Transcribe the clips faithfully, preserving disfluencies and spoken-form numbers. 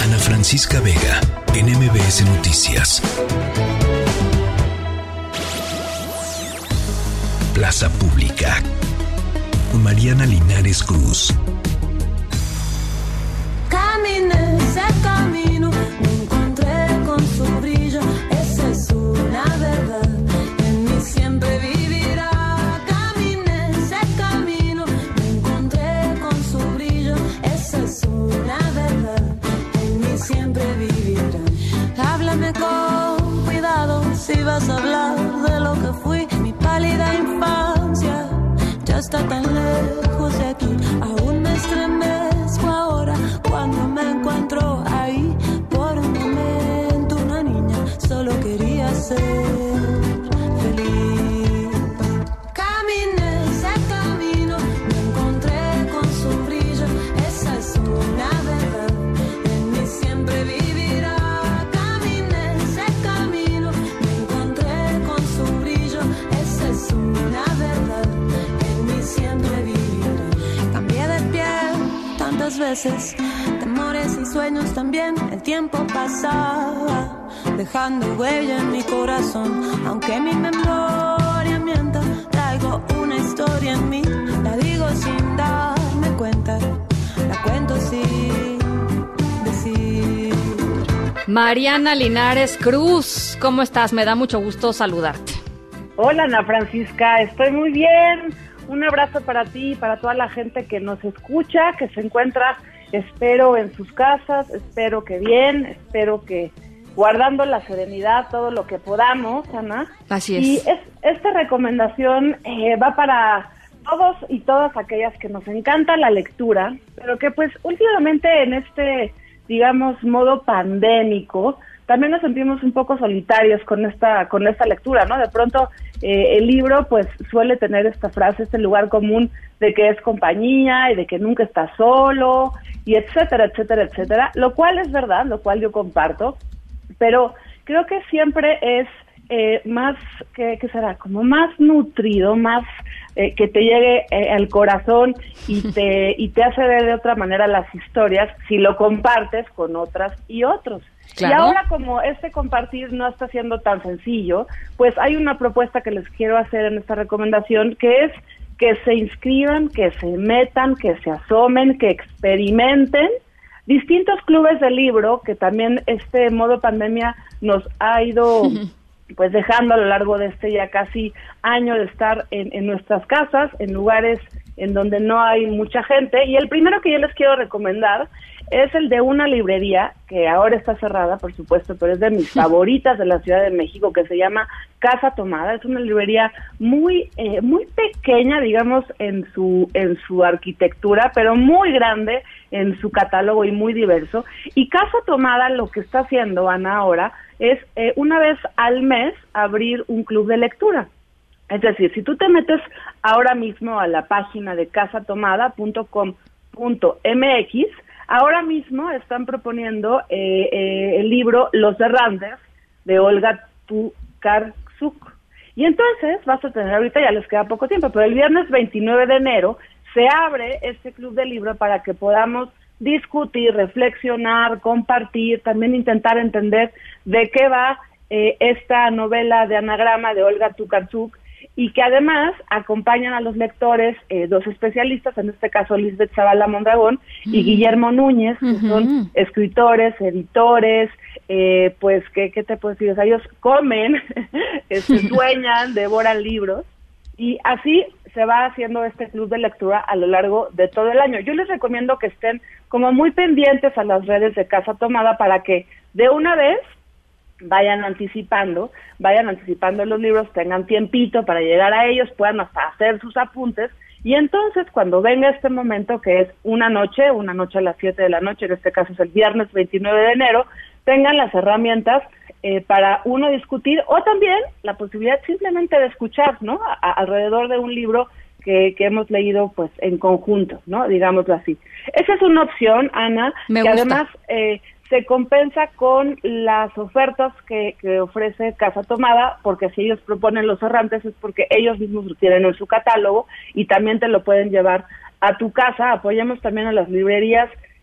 Ana Francisca Vega, en M B S Noticias. Plaza Pública, con Mariana Linares Cruz. Caminé ese camino, me encontré con su brillo, esa es una verdad, en mí siempre vivirá. Caminé ese camino, me encontré con su brillo, esa es una verdad, en mí siempre vivirá. Háblame con cuidado si vas a hablar de lo que fui, mi pálida infancia ya está tan lejos de aquí, aún me estremezco ahora cuando me encuentro ahí. Por un momento una niña solo quería ser feliz. Caminé ese camino, me encontré con su brillo, esa es una verdad, en mí siempre vivirá. Caminé ese camino, me encontré con su brillo, esa es una verdad, en mí siempre vivirá. Cambié de piel tantas veces, temores y sueños también, el tiempo pasaba, dejando huella en mi corazón. Aunque mi memoria mienta, traigo una historia en mí, la digo sin darme cuenta, la cuento sin decir. Mariana Linares Cruz, ¿cómo estás? Me da mucho gusto saludarte. Hola, Ana Francisca, estoy muy bien. Un abrazo para ti y para toda la gente que nos escucha, que se encuentra, espero, en sus casas, espero que bien, espero que guardando la serenidad, todo lo que podamos, Ana. Así es. Y es, esta recomendación eh, va para todos y todas aquellas que nos encanta la lectura, pero que pues últimamente en este, digamos, modo pandémico, también nos sentimos un poco solitarios con esta con esta lectura, ¿no? De pronto eh, el libro pues suele tener esta frase, este lugar común de que es compañía y de que nunca está solo y etcétera, etcétera, etcétera, lo cual es verdad, lo cual yo comparto, pero creo que siempre es eh, más, ¿qué, qué será? Como más nutrido, más eh, que te llegue eh, al corazón y te y te hace ver de otra manera las historias si lo compartes con otras y otros. Claro. Y ahora, como este compartir no está siendo tan sencillo, pues hay una propuesta que les quiero hacer en esta recomendación, que es que se inscriban, que se metan, que se asomen, que experimenten distintos clubes de libro, que también este modo pandemia nos ha ido pues dejando a lo largo de este ya casi año de estar en, en nuestras casas, en lugares en donde no hay mucha gente. Y el primero que yo les quiero recomendar es el de una librería que ahora está cerrada, por supuesto, pero es de mis favoritas de la Ciudad de México, que se llama Casa Tomada. Es una librería muy eh, muy pequeña, digamos, en su en su arquitectura, pero muy grande en su catálogo y muy diverso. Y Casa Tomada lo que está haciendo, Ana, ahora es eh, una vez al mes abrir un club de lectura. Es decir, si tú te metes ahora mismo a la página de casa tomada punto com punto m x, ahora mismo están proponiendo eh, eh, el libro Los Errantes de Olga Tokarczuk. Y entonces vas a tener, ahorita ya les queda poco tiempo, pero el viernes veintinueve de enero se abre este club de libro para que podamos discutir, reflexionar, compartir, también intentar entender de qué va eh, esta novela de anagrama de Olga Tokarczuk, y que además acompañan a los lectores eh, dos especialistas, en este caso Lisbeth Zavala Mondragón y uh-huh. Guillermo Núñez, que uh-huh. son escritores, editores, eh, pues, ¿qué, ¿qué te puedo decir? O sea, ellos comen, se sueñan, devoran libros, y así se va haciendo este club de lectura a lo largo de todo el año. Yo les recomiendo que estén como muy pendientes a las redes de Casa Tomada para que de una vez vayan anticipando, vayan anticipando los libros, tengan tiempito para llegar a ellos, puedan hasta hacer sus apuntes, y entonces cuando venga este momento, que es una noche, una noche a las siete de la noche, en este caso es el viernes veintinueve de enero, tengan las herramientas eh, para uno discutir, o también la posibilidad simplemente de escuchar, ¿no?, a, a, alrededor de un libro que, que hemos leído pues en conjunto, ¿no?, digámoslo así. Esa es una opción, Ana, Me que gusta. además eh, se compensa con las ofertas que, que ofrece Casa Tomada, porque si ellos proponen Los Errantes es porque ellos mismos lo tienen en su catálogo y también te lo pueden llevar a tu casa. Apoyemos también a las librerías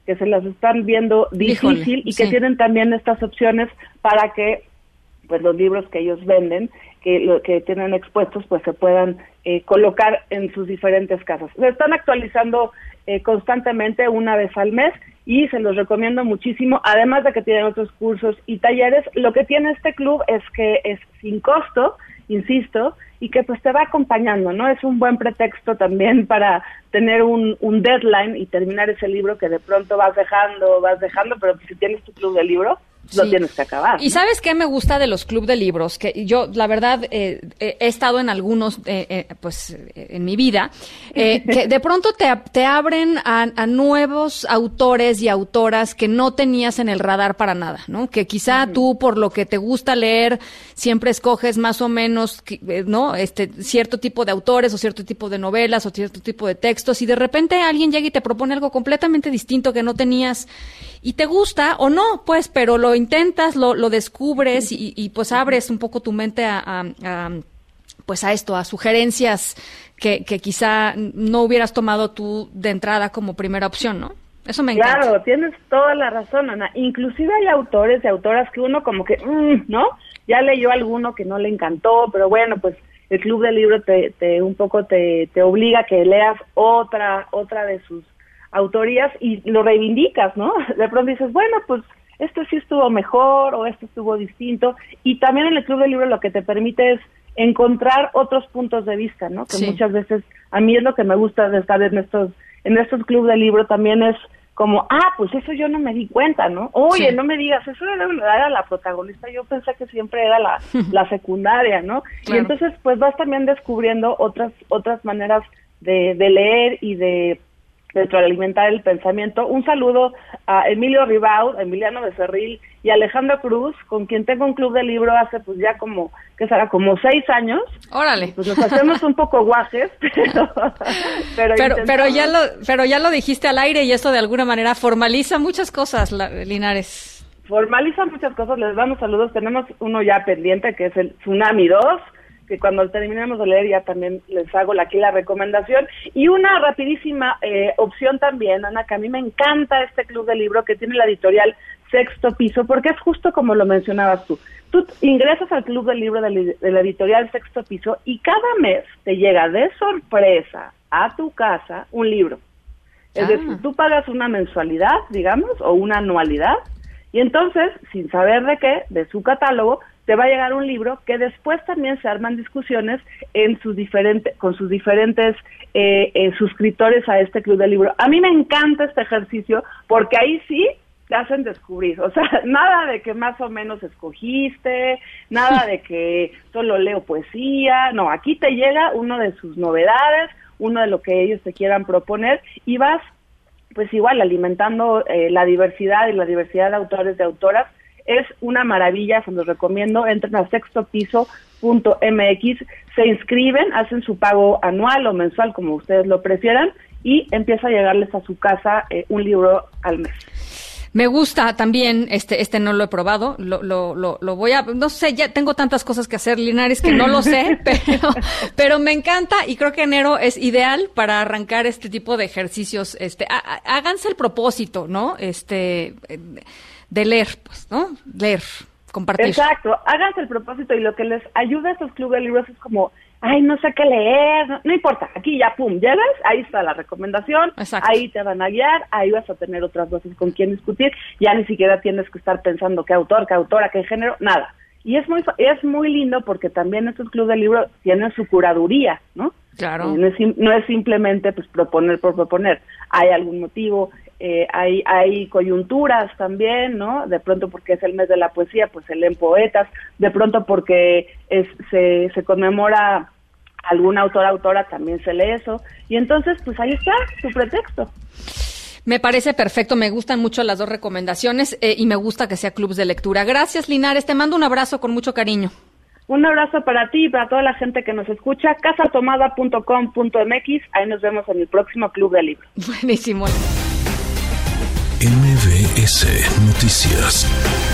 que se las están viendo difícil Híjole, y que sí. tienen también estas opciones para que pues los libros que ellos venden, que lo que tienen expuestos, pues se puedan eh, colocar en sus diferentes casas. Se están actualizando eh, constantemente una vez al mes y se los recomiendo muchísimo, además de que tienen otros cursos y talleres. Lo que tiene este club es que es sin costo, insisto, y que pues te va acompañando, ¿no? Es un buen pretexto también para tener un, un deadline y terminar ese libro que de pronto vas dejando, vas dejando, pero si tienes tu club de libro, lo Sí. tienes que acabar, ¿no? ¿Y sabes qué me gusta de los club de libros? Que yo, la verdad, eh, eh, he estado en algunos, eh, eh, pues, eh, en mi vida, eh, que de pronto te, te abren a, a nuevos autores y autoras que no tenías en el radar para nada, ¿no? Que quizá uh-huh. tú, por lo que te gusta leer, siempre escoges más o menos, ¿no? Este, cierto tipo de autores o cierto tipo de novelas o cierto tipo de textos, y de repente alguien llega y te propone algo completamente distinto que no tenías y te gusta o no, pues, pero lo intentas, lo, lo descubres y, y pues abres un poco tu mente a, a, a pues a esto, a sugerencias que, que quizá no hubieras tomado tú de entrada como primera opción, ¿no? Eso me encanta. Claro, tienes toda la razón, Ana. Inclusive hay autores y autoras que uno como que, mmm, ¿no? Ya leyó alguno que no le encantó, pero bueno, pues el club del libro te, te un poco te, te obliga a que leas otra, otra de sus autorías y lo reivindicas, ¿no? De pronto dices, bueno, pues esto sí estuvo mejor o esto estuvo distinto. Y también en el club del libro lo que te permite es encontrar otros puntos de vista, ¿no? Que sí. Muchas veces a mí es lo que me gusta de estar en estos en estos club del libro también es como, ah, pues eso yo no me di cuenta, ¿no? Oye, sí. no me digas, eso era, era la protagonista, yo pensé que siempre era la, la secundaria, ¿no? Claro. Y entonces pues vas también descubriendo otras otras maneras de, de leer y de retroalimentar el pensamiento. Un saludo a Emilio Ribaud, a Emiliano Becerril y a Alejandro Cruz, con quien tengo un club de libro hace pues ya como, ¿qué será? Como seis años. Órale. Pues nos hacemos un poco guajes, pero pero, pero, pero ya lo pero ya lo dijiste al aire y eso de alguna manera formaliza muchas cosas, la, Linares. Formaliza muchas cosas, les damos saludos. Tenemos uno ya pendiente que es el Tsunami dos, que cuando terminemos de leer ya también les hago aquí la recomendación. Y una rapidísima eh, opción también, Ana, que a mí me encanta este club de libro que tiene la editorial Sexto Piso, porque es justo como lo mencionabas tú. Tú ingresas al club del libro de la, de la editorial Sexto Piso y cada mes te llega de sorpresa a tu casa un libro. Es ah. decir, tú pagas una mensualidad, digamos, o una anualidad, y entonces, sin saber de qué, de su catálogo, te va a llegar un libro que después también se arman discusiones en sus diferentes, con sus diferentes eh, eh, suscriptores a este club de libro. A mí me encanta este ejercicio porque ahí sí te hacen descubrir, o sea, nada de que más o menos escogiste, nada de que solo leo poesía, no, aquí te llega uno de sus novedades, uno de lo que ellos te quieran proponer y vas, pues igual, alimentando eh, la diversidad y la diversidad de autores, de autoras. Es una maravilla, se los recomiendo. Entren a sexto piso punto m x, se inscriben, hacen su pago anual o mensual, como ustedes lo prefieran, y empieza a llegarles a su casa eh, un libro al mes. Me gusta también, este este no lo he probado, lo, lo, lo, lo voy a, no sé, ya tengo tantas cosas que hacer, Linares, que no lo sé, pero, pero me encanta y creo que enero es ideal para arrancar este tipo de ejercicios. Este, há, háganse el propósito, ¿no? Este, de leer, pues, ¿no? Leer, compartir. Exacto, háganse el propósito y lo que les ayuda a estos clubes de libros es como, ay, no sé qué leer, no, no importa, aquí ya, pum, llegas, ahí está la recomendación, exacto. Ahí te van a guiar, ahí vas a tener otras voces con quien discutir, ya ni siquiera tienes que estar pensando qué autor, qué autora, qué género, nada. Y es muy es muy lindo porque también estos clubes de libros tienen su curaduría, ¿no? Claro. Eh, no, es, no es simplemente pues proponer por proponer, hay algún motivo, eh, hay hay coyunturas también, ¿no? De pronto porque es el mes de la poesía, pues se leen poetas, de pronto porque es se, se conmemora algún autor, autora, también se lee eso, y entonces pues ahí está su pretexto. Me parece perfecto, me gustan mucho las dos recomendaciones eh, y me gusta que sea clubs de lectura. Gracias, Linares, te mando un abrazo con mucho cariño. Un abrazo para ti y para toda la gente que nos escucha. casa tomada punto com punto m x, ahí nos vemos en el próximo Club de Libro. Buenísimo. M V S Noticias.